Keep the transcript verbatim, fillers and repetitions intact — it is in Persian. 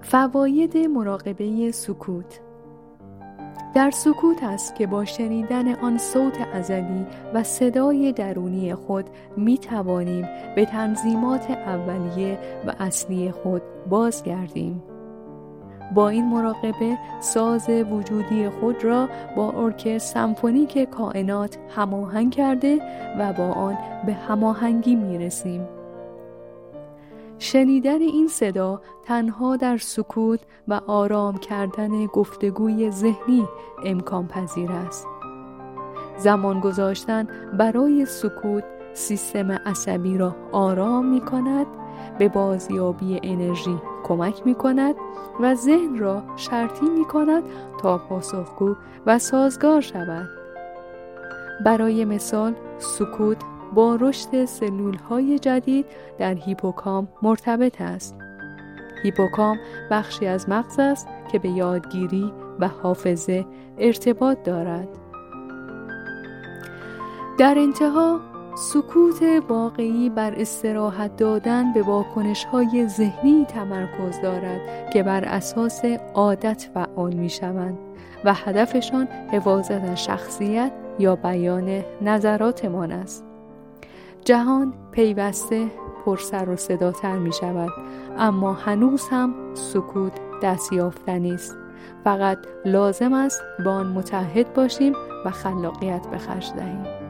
فواید مراقبه سکوت. در سکوت است که با شنیدن آن صوت ازلی و صدای درونی خود می توانیم به تنظیمات اولیه و اصلی خود بازگردیم. با این مراقبه ساز وجودی خود را با ارکستر سمفونیک کائنات هماهنگ کرده و با آن به هماهنگی می رسیم. شنیدن این صدا تنها در سکوت و آرام کردن گفتگوی ذهنی امکان پذیر است. زمان گذاشتن برای سکوت سیستم عصبی را آرام می کند، به بازیابی انرژی کمک می کند و ذهن را شرطی می کند تا پاسخگو و سازگار شود. برای مثال، سکوت با رشد سلول‌های جدید در هیپوکامپ مرتبط است. هیپوکامپ بخشی از مغز است که به یادگیری و حافظه ارتباط دارد. در انتها، سکوت واقعی بر استراحت دادن به واکنش‌های ذهنی تمرکز دارد که بر اساس عادت فعال می‌شوند و هدفشان حفاظت از شخصیت یا بیان نظراتمان است. جهان پیوسته پر سر و صداتر می شود، اما هنوز هم سکوت دستیافتنی است. فقط لازم است با آن متحد باشیم و خلاقیت به خرج دهیم.